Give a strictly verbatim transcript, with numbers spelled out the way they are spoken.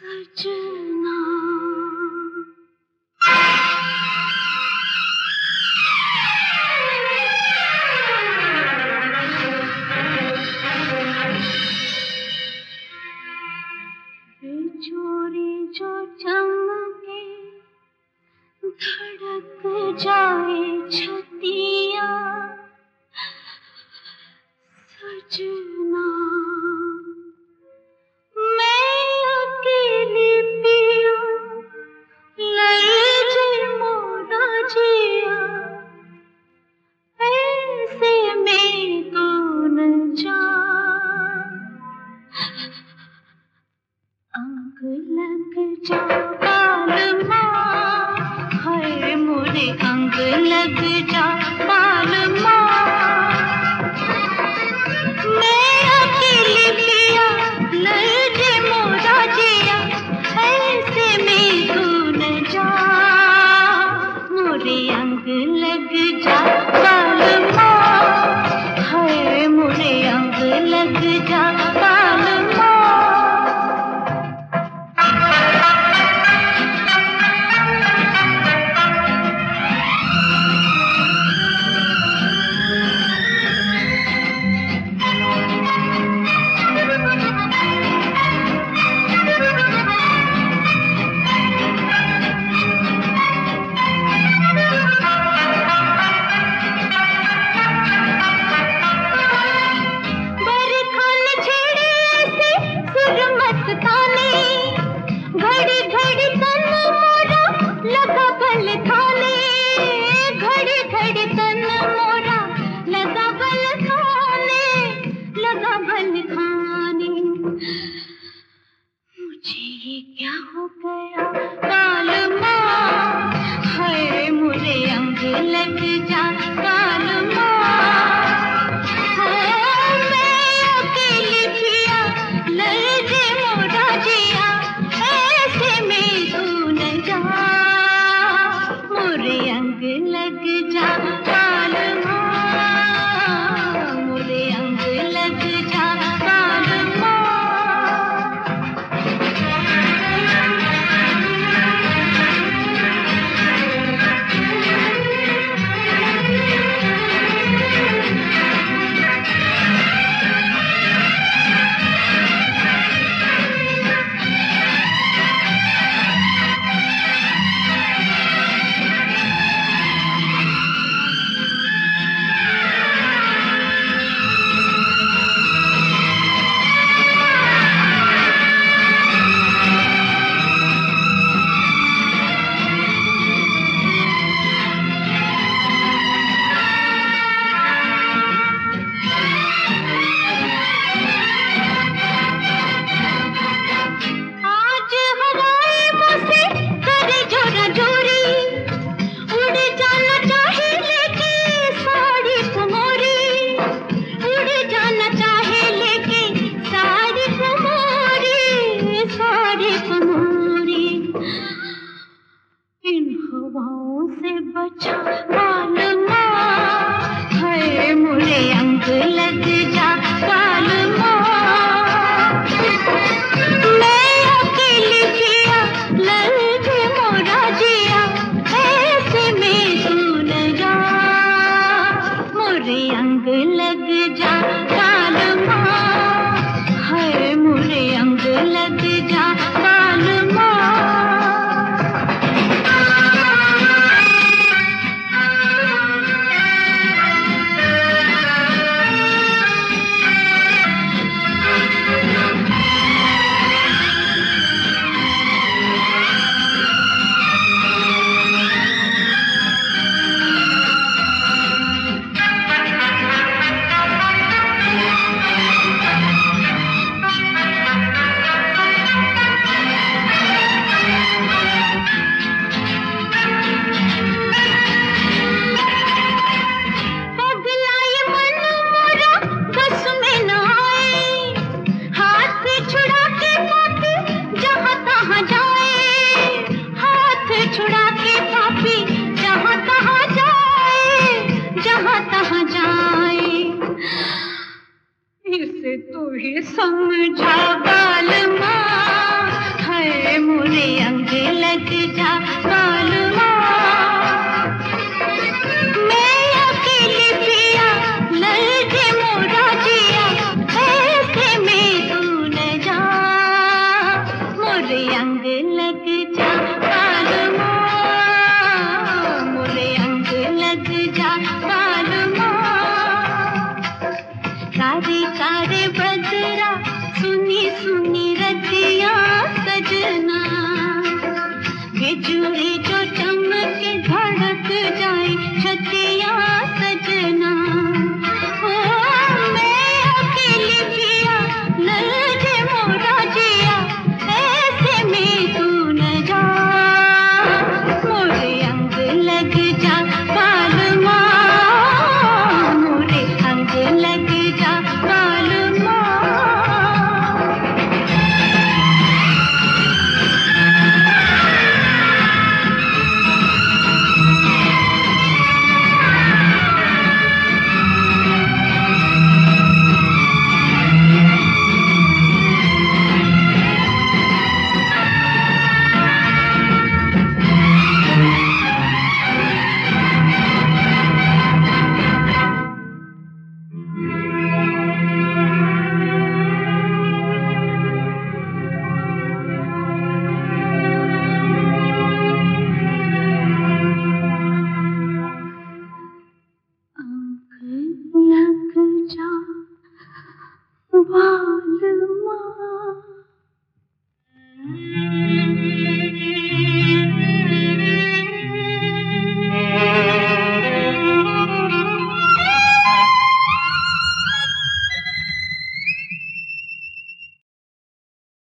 सजना चोरी जो चमके धड़क जाए छतिया सजना मैं अकेली पिया लर्जे मोरा जिया ऐसे में तो न जा अंग लग जा बालमा हाय मोरे अंग लग जा बालमा मैं अकेली पिया लर्जे मोरा जिया ऐसे में तू न जा मोरे अंग लग जा बालमा हाय मोरे अंग लग जा बालमा घड़ी घड़ी तन मोरा लगा बल थाने घड़ी घड़ी तन मोरा लगा बल खाने लगा बल खाने मुझे ये क्या हो गया बालमा हाय मुझे अंग लग जा बालमा मैं अकेली पिया लर्जे मोरा जिया मोरे अंग लग जा बालमा मोरे अंग लग जा बालमा से बचा बालमा हाय मोरे अंग लग जा बालमा मैं अकेली पिया लर्जे मोरा जिया ऐसे में तू न जा मोरे अंग लग जा बालमा हाय मोरे अंग लग जा बालमा तू ही समझा बालमा है देख जा मालूमा मैं अकेली पिया ललचे मोरा जिया ऐसे में तू न जा मोरे अंग